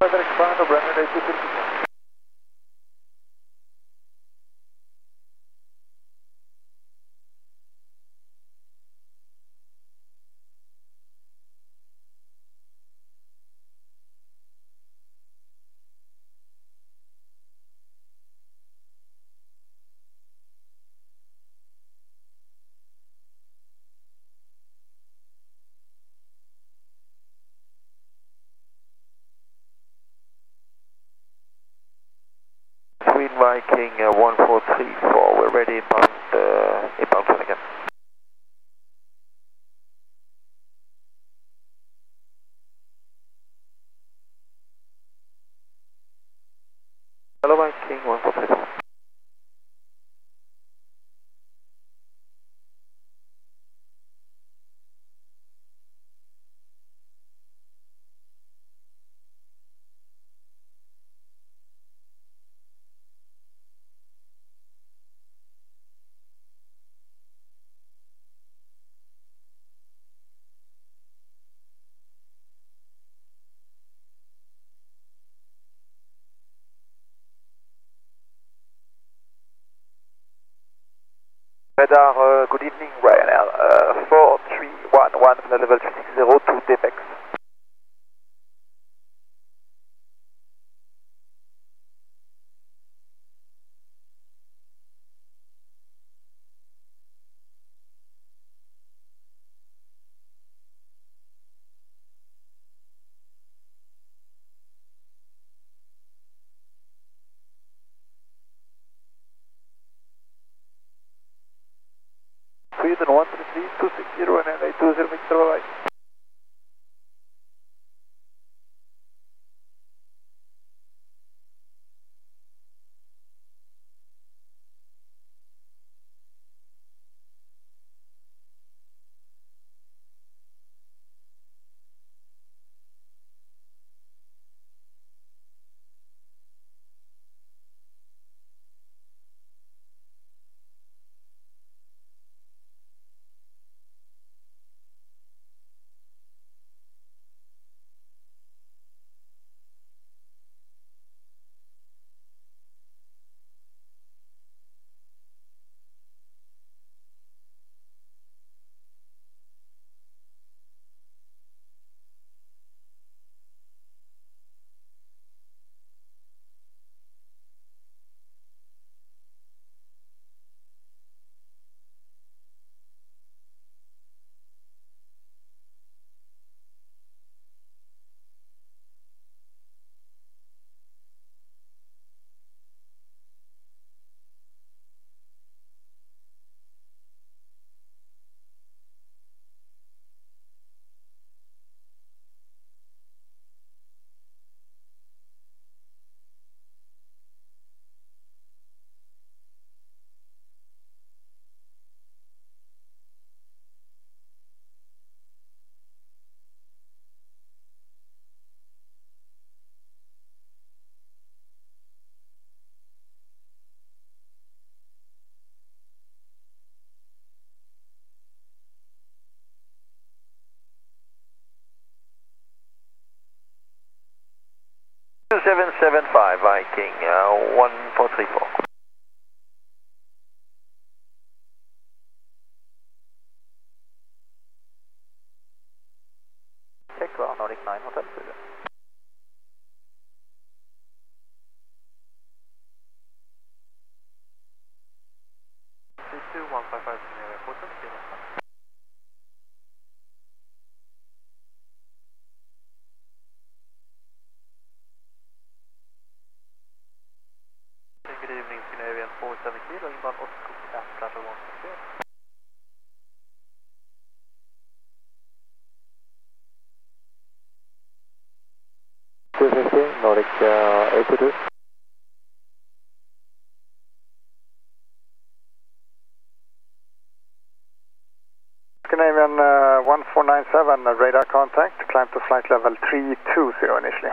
Further expand of runway 250. Twin Viking 1434, we're ready inbound turn again. Hello Viking 1434. Radar, good evening, Ryanair, 4311 from the level 360 to Depex. Sweden 133, 260 and 820 meters away. Two 775 Viking 1434. Check Nordic 9 Hotel Sweden. 32155 Hotel Sweden. Good evening, Scandinavian 470, inbound Oscar at platform 160. Nordic 822. Scandinavian 1497, radar contact, climb to flight level 320 initially.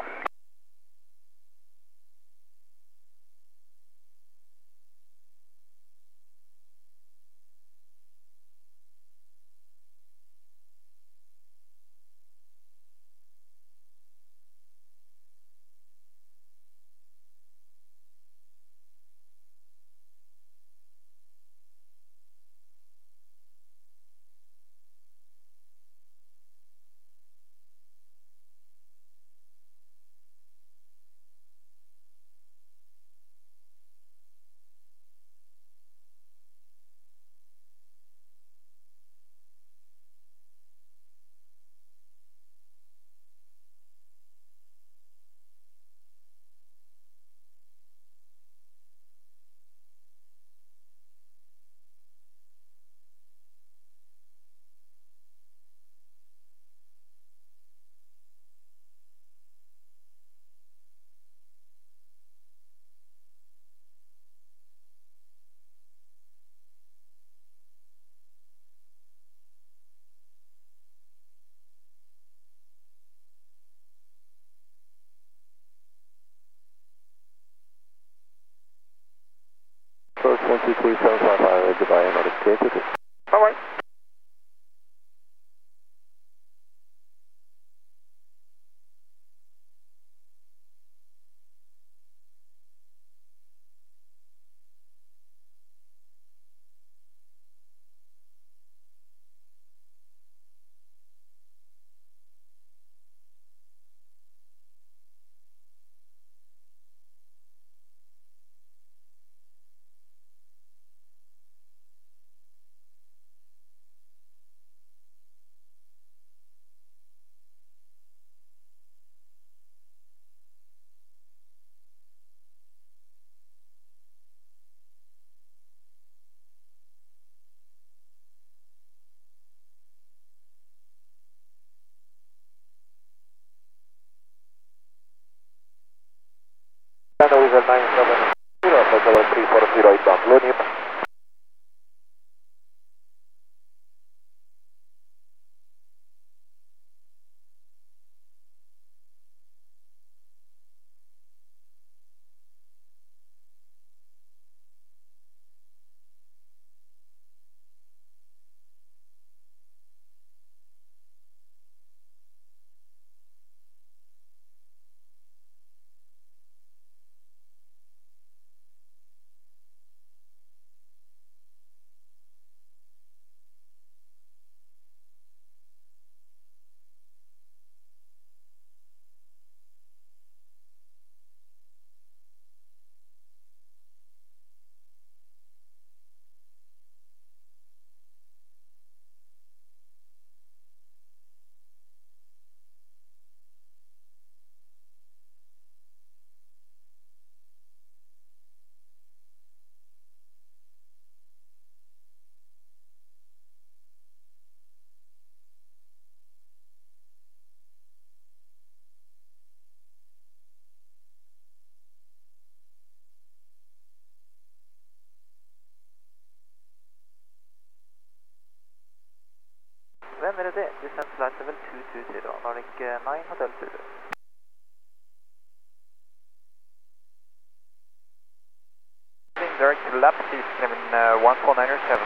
23755, goodbye, Nordic 222. Bye-bye. Channel is at 970, flight level 340 inbound, low NIM. Vem är det? Descent flight level 220, Nordic 9 Hotel Zulu. Direct to lap, please, Kevin 14907.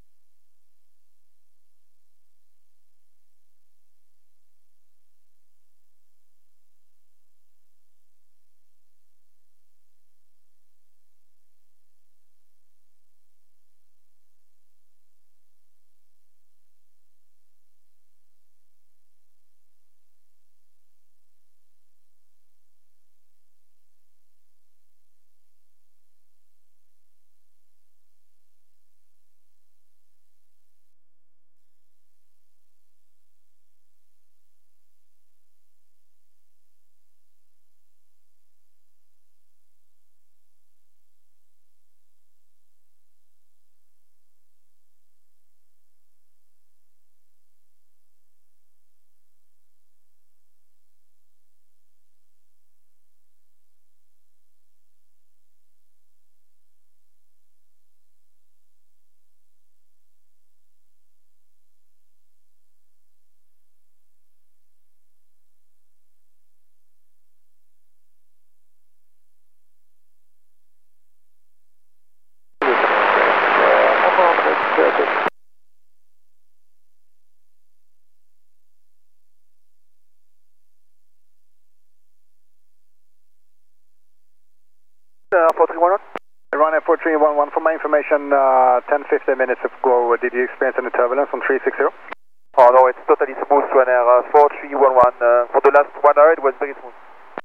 Run F4311, for my information, 10-15 minutes ago, did you experience any turbulence on 360? Oh no, it's totally smooth, Ryanair 4311. For the last 1 hour, it was very smooth.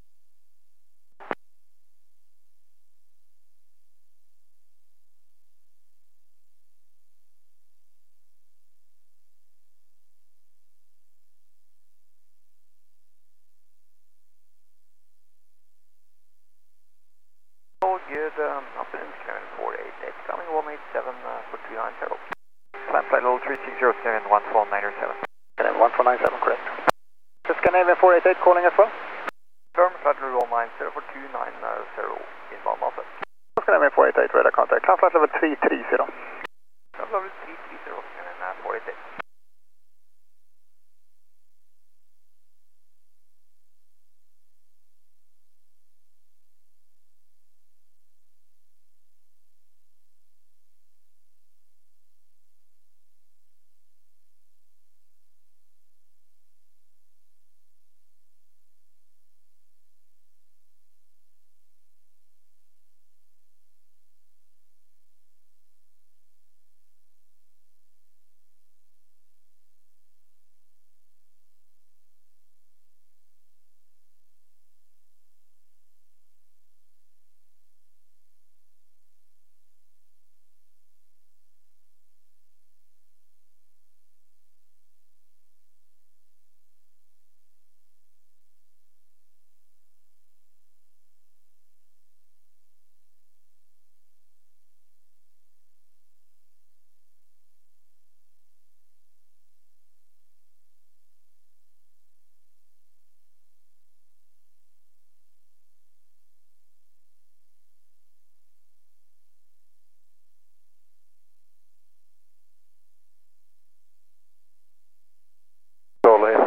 All good, afternoon, Kevin 488, coming 187 for 390. Climb flight level 360, Kevin 14907. Kevin 1497, correct. The Scandinavian 488 calling as well? Firm flight level 190 for 290 inbound Malta. Scandinavian 488, radar contact. Climb flight level 330. Flight level 330, Kevin 488.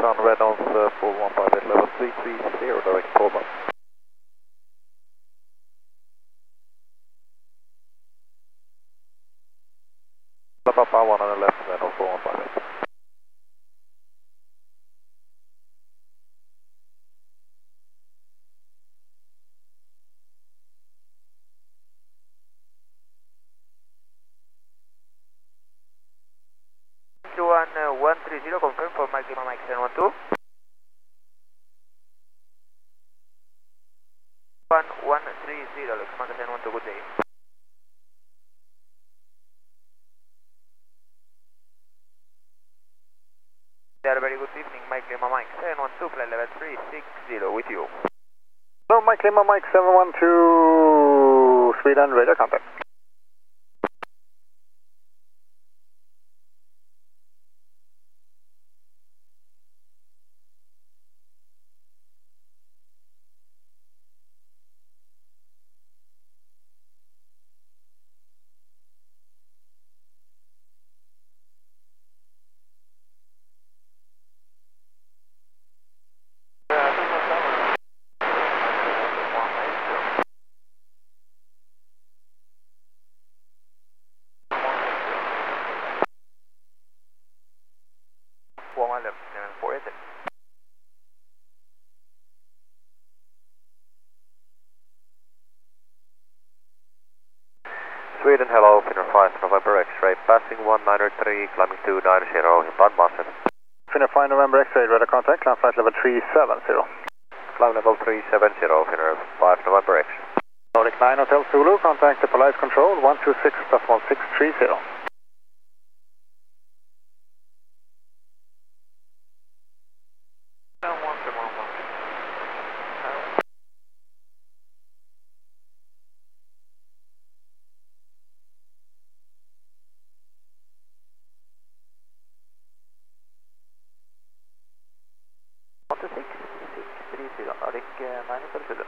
on Reynolds 415 level 330, direct Pullman. Papa 1 on the left, Reynolds 415. Q1 130, confirm for Mike Lima Mike 712. 130, Lux Mike 712, good day. There, very good evening, Mike Lima Mike 712, flight level 360 with you. Hello, Mike Lima Mike 712, Sweden, radar contact. Sweden, hello, Finnair 5 November X-ray, passing 193, climbing 290, inbound Master. Finnair 5 November X-ray, radar contact, climb flight level 370. Climb level 370, Finnair 5 November X. Nordic 9 Hotel Zulu, contact the Polaris Control, 126 plus 1630. Nordic 9 Hotel Zulu.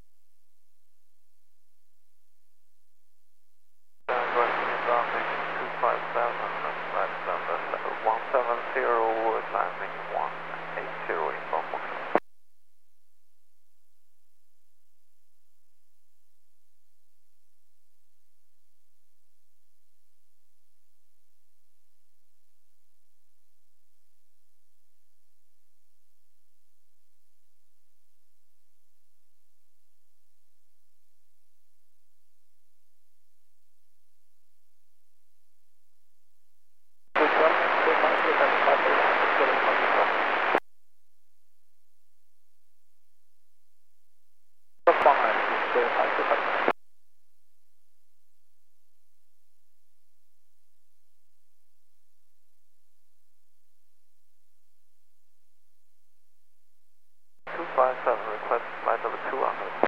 Request flight number 200.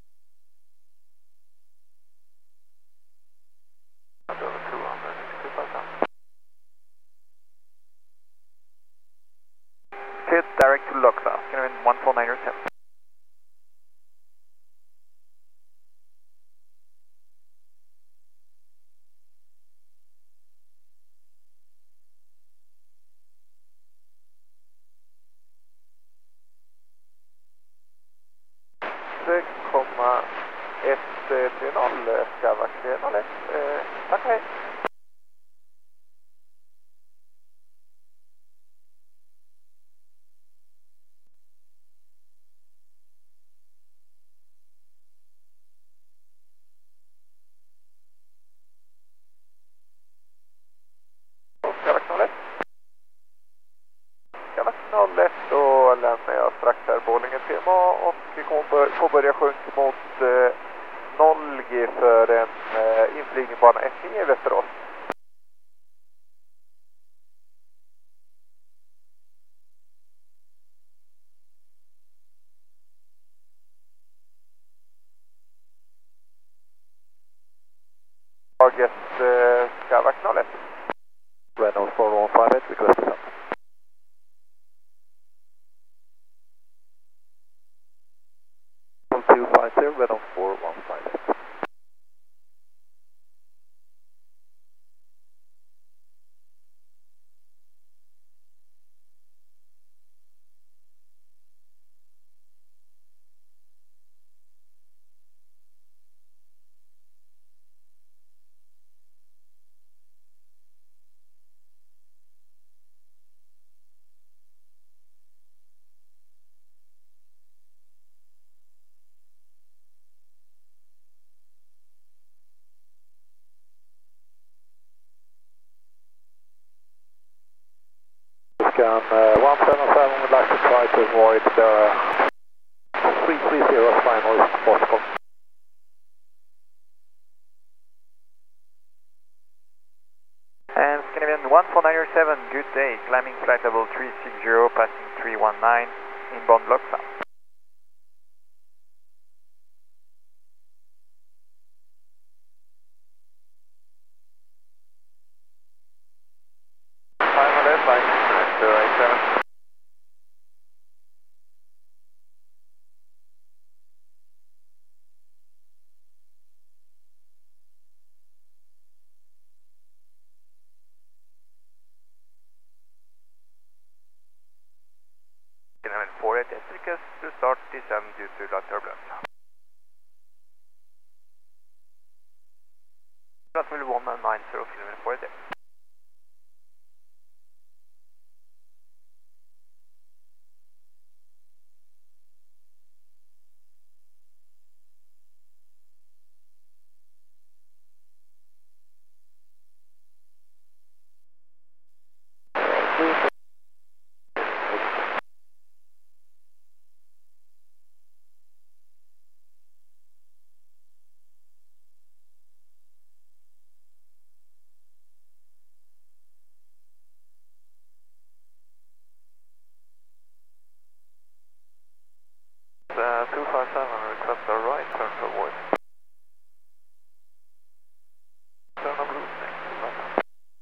Over 200, 257. Cleared direct to Luxa, Skinner 14907. Komma 130 Skavax 01. Tack hej. Skavax 01. Skavax 01, då lämnar jag strax här Borlänge tema och vi kommer påbörja sjunk mot 0G för en inflygning bana 1 i Västerås. Taget Skavax 01. Reynolds 4158, request descent. From 250, Reynolds 4158. and 177 would like to try to avoid the 330 final if possible. And Scandinavian 14907, good day, climbing flight level 360, passing 319, inbound block south. Scandinavian 48 Esticus to start descent due to the turbulence. Runway 190, Scandinavian 48. The 257 request a right turn to avoid. Turn on blue next to left.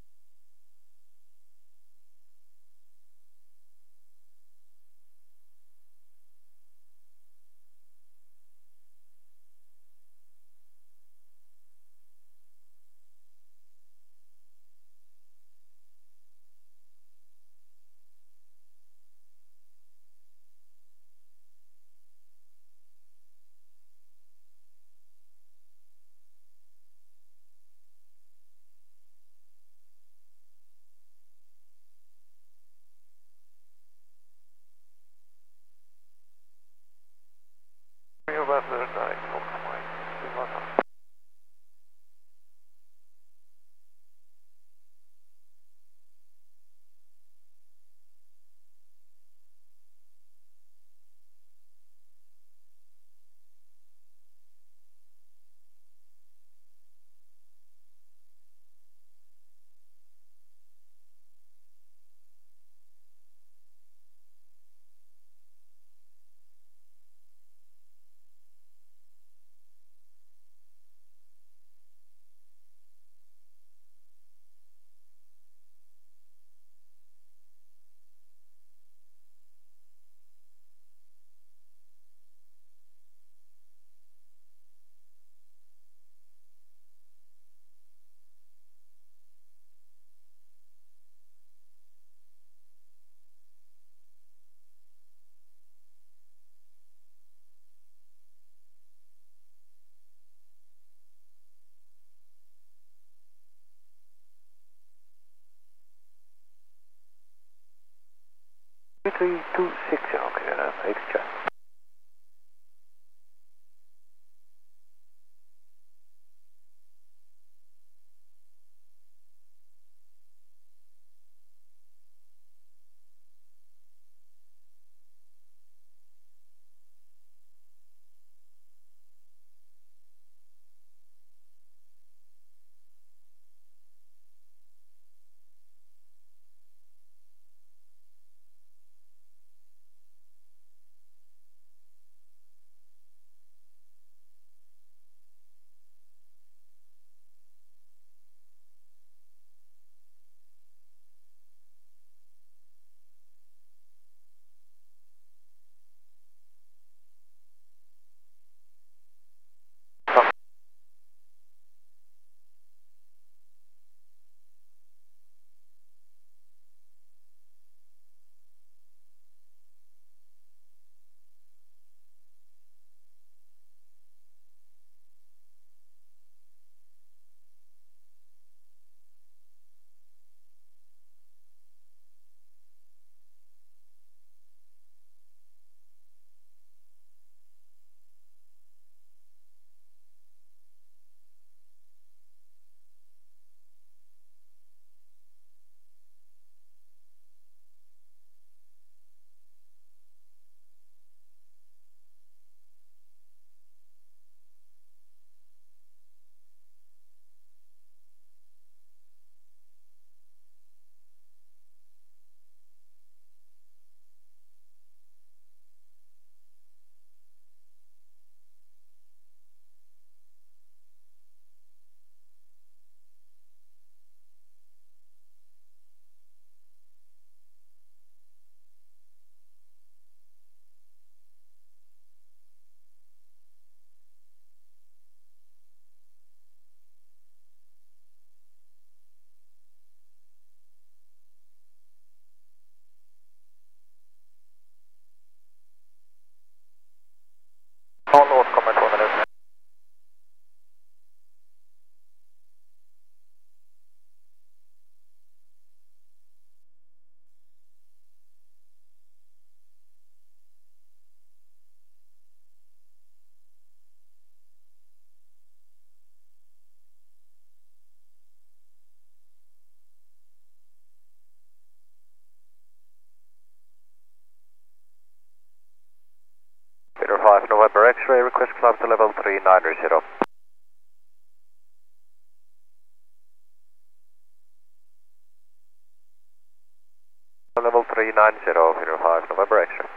Your weather direct Fox Mike. Three two six, okay, extra. 5 November X-ray, request climb to level 390. Level 390, 5 November X-ray.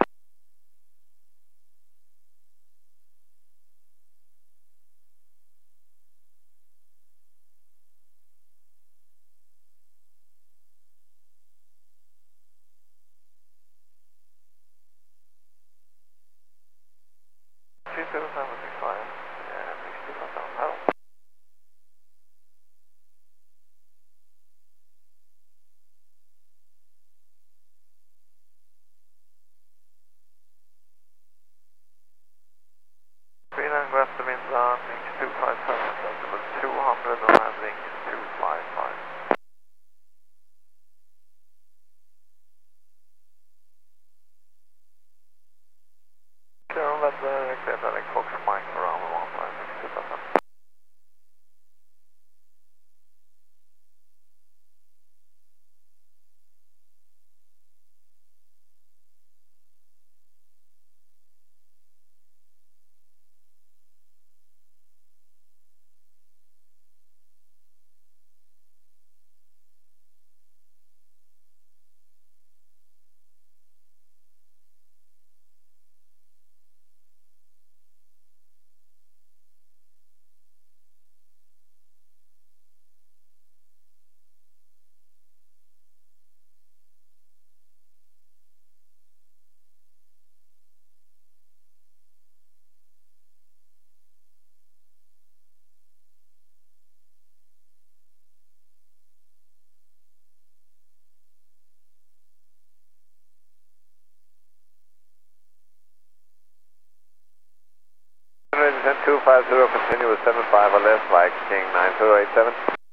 Resident 250, continue with 75 or less, Viking 9087.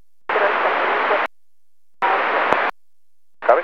Copy.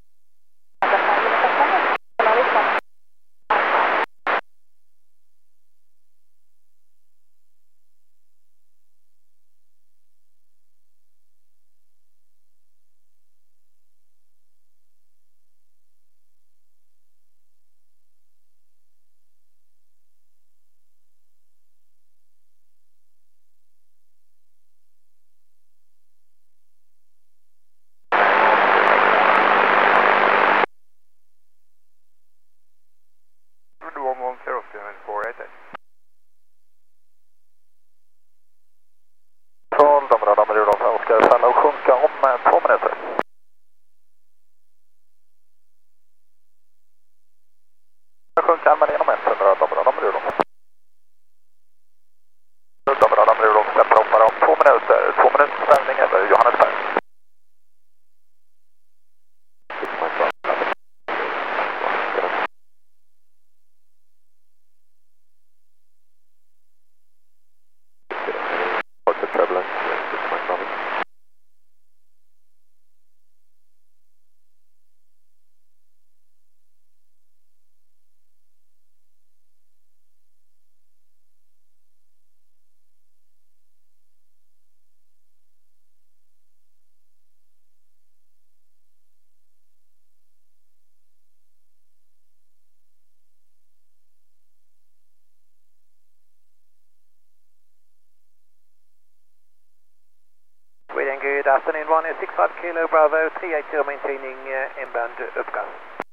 Good afternoon, 165 Kilo Bravo 380 maintaining inbound upgas.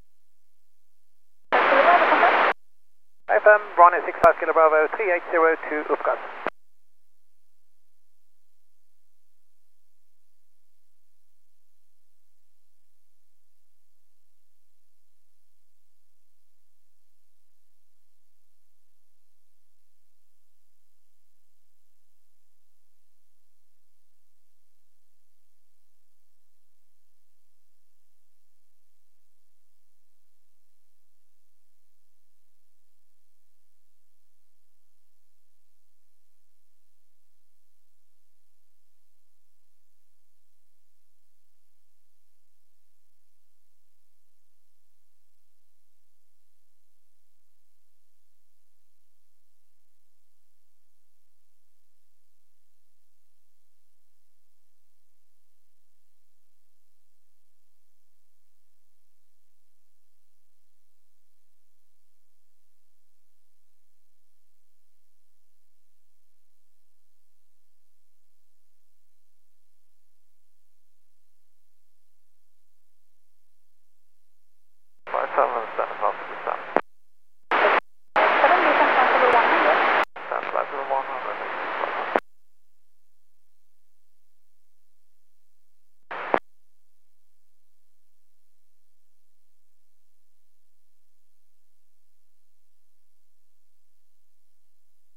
FM 165 Kilo Bravo 380 to upgas. front of the sun.